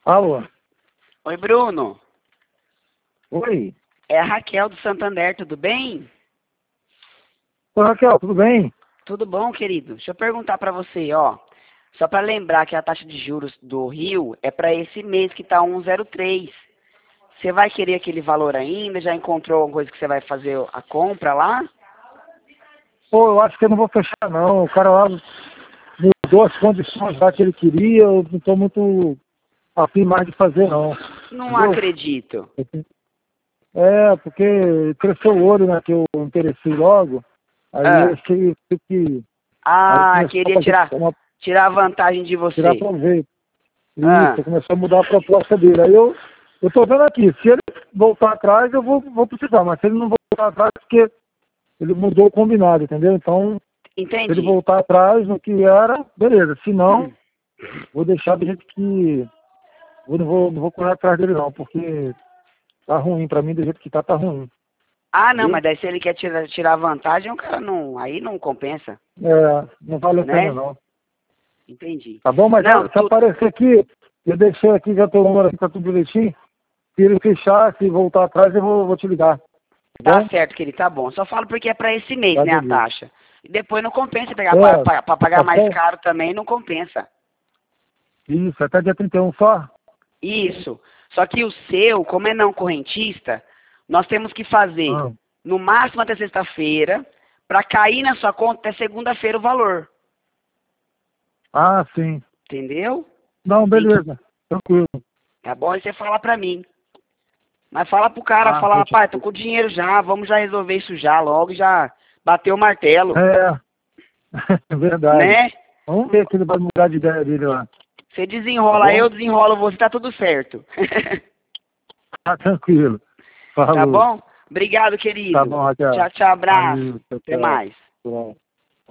Alô? Oi, Bruno. Oi? É a Raquel do Santander, tudo bem? Oi, Raquel, tudo bem? Tudo bom, querido? Deixa eu perguntar pra você, ó. Só pra lembrar que a taxa de juros do Rio é pra esse mês que tá 1,03. Você vai querer aquele valor ainda? Já encontrou alguma coisa que você vai fazer a compra lá? Pô, eu acho que eu não vou fechar não. O cara lá mudou as condições lá que ele queria, eu não tô muito afim mais de fazer não. Não Entendeu? acredito. É, porque cresceu o olho, né, que eu interessei logo. Aí eu Ah, achei que aí ah, começou a queria fazer tirar vantagem de tirar você. proveito. Ah, Isso, começou a mudar a proposta dele. Aí eu tô vendo aqui, se ele voltar atrás, eu vou precisar, mas se ele não voltar atrás, porque ele mudou o combinado, entendeu? Então, se ele entendi. voltar atrás no que era, beleza. Se não, vou deixar do jeito que. Eu não vou correr atrás dele não, porque tá ruim. Pra mim, do jeito que tá ruim. Ah, não, Entendeu? mas daí se ele quer tirar vantagem, o cara não, aí não compensa, É, não vale a pena né? não. Entendi. Tá bom? Mas Não, se aparecer aqui, eu deixei aqui, já tô o número aqui, tá tudo direitinho. Se ele fechar, se voltar atrás, eu vou te ligar. Tá tá bom? certo, querido, tá bom. Só falo porque é pra esse mês, Tá, né, a beleza. taxa. E depois não compensa pegar É, pra pagar tá mais bom? caro também, não compensa. Isso, até dia 31 só? Isso. Só que o seu, como é não correntista, nós temos que fazer Ah, no máximo até sexta-feira, pra cair na sua conta até segunda-feira o valor. ah, sim. Entendeu? Não, Tem que, beleza. Tranquilo. tá bom? Aí você fala pra mim. Mas fala pro cara, Ah, fala, eu te... rapaz, tô com dinheiro já, vamos já resolver isso já, logo já bateu o martelo, É, é verdade. né? Vamos ver se ele vai mudar de ideia dele lá. Você Tá desenrola, bom? eu desenrolo você, tá tudo certo. Tá tranquilo. Tá Falou. bom? Obrigado, Tá querido. bom, Raquel. Tchau, tchau, abraço. Valeu, tchau, Até tchau. mais. Tchau.